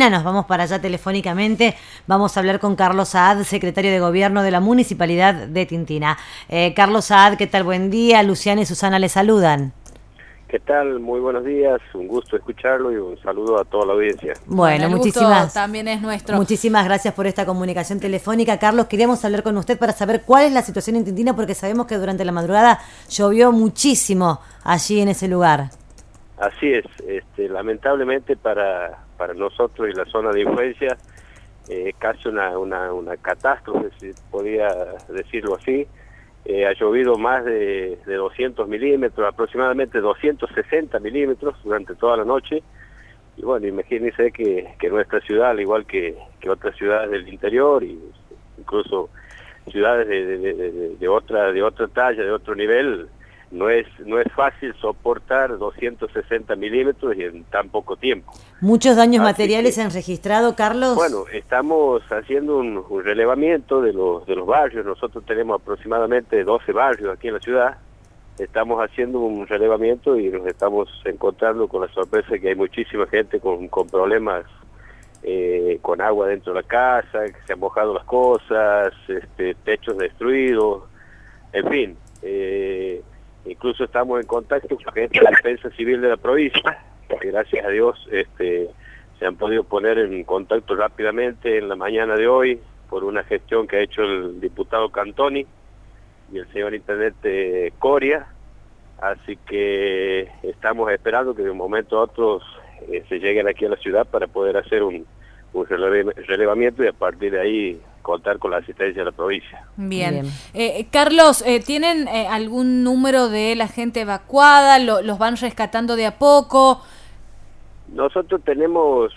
Tintina. Nos vamos para allá telefónicamente. Vamos a hablar con Carlos Saad, secretario de Gobierno de la Municipalidad de Tintina. Carlos Saad, ¿qué tal? Buen día. Luciana y Susana le saludan. ¿Qué tal? Muy buenos días, un gusto escucharlo y un saludo a toda la audiencia. Bueno, muchísimas también es nuestro. Muchísimas gracias por esta comunicación telefónica. Carlos, queríamos hablar con usted para saber cuál es la situación en Tintina, porque sabemos que durante la madrugada llovió muchísimo allí en ese lugar. Así es, lamentablemente para nosotros y la zona de influencia, casi una catástrofe, si podría decirlo así. Ha llovido más de 200 milímetros, aproximadamente 260 milímetros durante toda la noche. Y bueno, imagínense que nuestra ciudad, al igual que otras ciudades del interior, y incluso ciudades de otra talla, de otro nivel, no es fácil soportar 260 milímetros y en tan poco tiempo. ¿Muchos daños materiales se han registrado, Carlos? Bueno, estamos haciendo un relevamiento de los barrios. Nosotros tenemos aproximadamente 12 barrios aquí en la ciudad. Estamos haciendo un relevamiento y nos estamos encontrando con la sorpresa de que hay muchísima gente con problemas con agua dentro de la casa, que se han mojado las cosas, techos destruidos, en fin. Incluso estamos en contacto con gente de la Defensa Civil de la provincia, que gracias a Dios se han podido poner en contacto rápidamente en la mañana de hoy por una gestión que ha hecho el diputado Cantoni y el señor intendente Coria. Así que estamos esperando que de un momento a otro se lleguen aquí a la ciudad para poder hacer un relevamiento y a partir de ahí contar con la asistencia de la provincia. Bien. Carlos, ¿tienen algún número de la gente evacuada? ¿Los van rescatando de a poco? Nosotros tenemos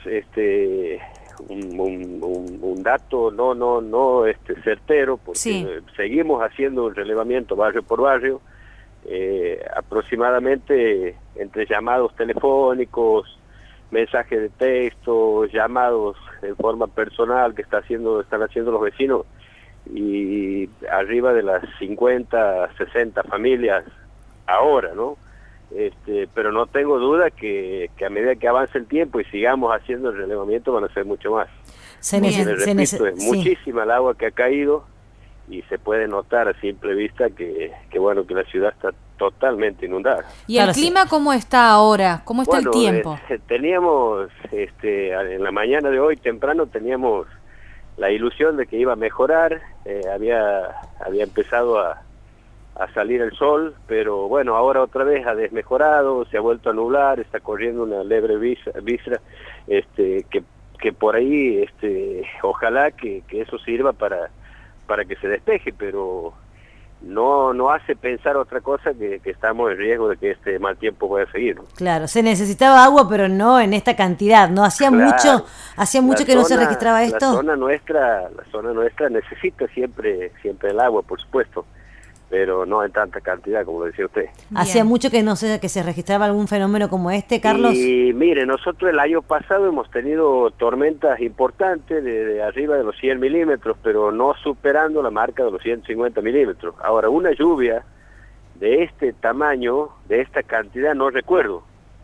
un dato no certero, porque sí, seguimos haciendo un relevamiento barrio por barrio, aproximadamente entre llamados telefónicos, mensajes de texto, llamados en forma personal que están haciendo los vecinos, y arriba de las 50, 60 familias ahora, ¿no? Pero no tengo duda que a medida que avance el tiempo y sigamos haciendo el relevamiento van a ser mucho más. Es muchísima el agua que ha caído y se puede notar a simple vista que la ciudad está totalmente inundada. ¿Y el clima cómo está ahora? ¿Cómo está el tiempo? Teníamos, en la mañana de hoy temprano teníamos la ilusión de que iba a mejorar, había empezado a salir el sol, pero bueno, ahora otra vez ha desmejorado, se ha vuelto a nublar, está corriendo una leve brisna, que por ahí, ojalá que eso sirva para que se despeje, pero no hace pensar otra cosa que estamos en riesgo de que este mal tiempo pueda seguir, ¿no? Claro, se necesitaba agua, pero no en esta cantidad, ¿no? Hacía mucho que no se registraba esto. La zona nuestra necesita siempre el agua, por supuesto, pero no en tanta cantidad como lo decía usted. ¿Hacía mucho que se registraba algún fenómeno como este, Carlos? Y mire, nosotros el año pasado hemos tenido tormentas importantes de arriba de los 100 milímetros, pero no superando la marca de los 150 milímetros. Ahora, una lluvia de este tamaño, de esta cantidad, no recuerdo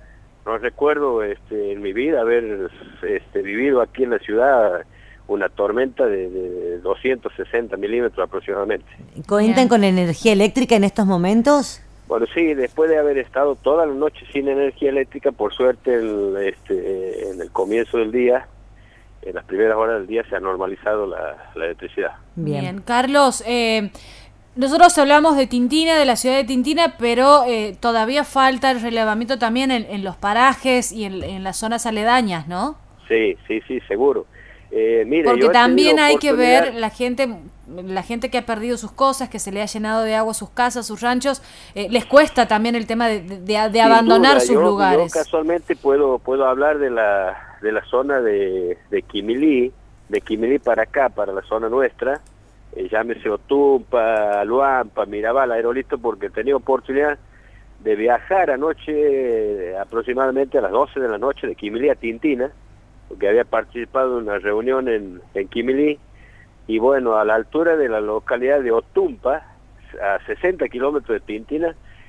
en mi vida haber vivido aquí en la ciudad una tormenta de 260 milímetros aproximadamente. ¿Cuentan con energía eléctrica en estos momentos? Bueno, sí, después de haber estado toda la noche sin energía eléctrica, por suerte en el comienzo del día, en las primeras horas del día se ha normalizado la electricidad. Bien. Carlos, nosotros hablamos de Tintina, de la ciudad de Tintina, pero todavía falta el relevamiento también en los parajes y en las zonas aledañas, ¿no? Sí, seguro. Mire, porque también hay que ver la gente que ha perdido sus cosas, que se le ha llenado de agua sus casas, sus ranchos, les cuesta también el tema de abandonar sus lugares. Yo casualmente puedo hablar de la zona de Quimilí para acá, para la zona nuestra, llámese Otumpa, Luampa, Mirabal, Aerolito, porque he tenido oportunidad de viajar anoche aproximadamente a las 12 de la noche de Quimilí a Tintina, porque había participado en una reunión en Quimilí, y bueno, a la altura de la localidad de Otumpa, a 60 kilómetros de Tintina,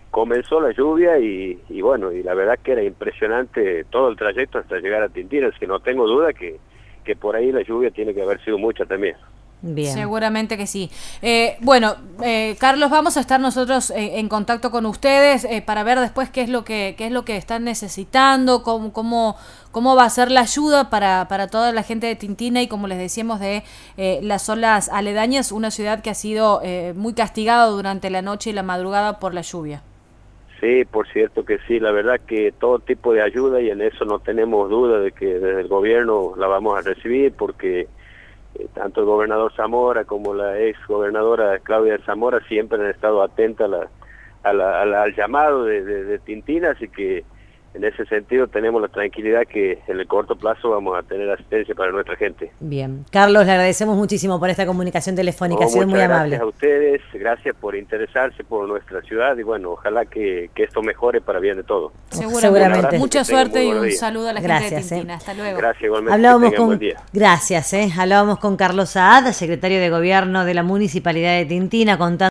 comenzó la lluvia y bueno, y la verdad que era impresionante todo el trayecto hasta llegar a Tintina, es que no tengo duda que por ahí la lluvia tiene que haber sido mucha también. Bien. Seguramente que sí. Carlos, vamos a estar nosotros en contacto con ustedes para ver después qué es lo que están necesitando, cómo va a ser la ayuda para toda la gente de Tintina y, como les decíamos, de las zonas aledañas, una ciudad que ha sido muy castigada durante la noche y la madrugada por la lluvia. Sí, por cierto que sí, la verdad que todo tipo de ayuda, y en eso no tenemos duda de que desde el gobierno la vamos a recibir, porque tanto el gobernador Zamora como la ex gobernadora Claudia Zamora siempre han estado atentas al llamado de Tintina, así que en ese sentido tenemos la tranquilidad que en el corto plazo vamos a tener asistencia para nuestra gente. Bien. Carlos, le agradecemos muchísimo por esta comunicación telefónica, ha sido muy amable. Gracias a ustedes, gracias por interesarse por nuestra ciudad y bueno, ojalá que esto mejore para bien de todo. Seguramente. Mucha suerte y un saludo a la gente de Tintina. Hasta luego. Gracias, igualmente. Buen día. Gracias. Hablábamos con Carlos Saad, secretario de Gobierno de la Municipalidad de Tintina, contando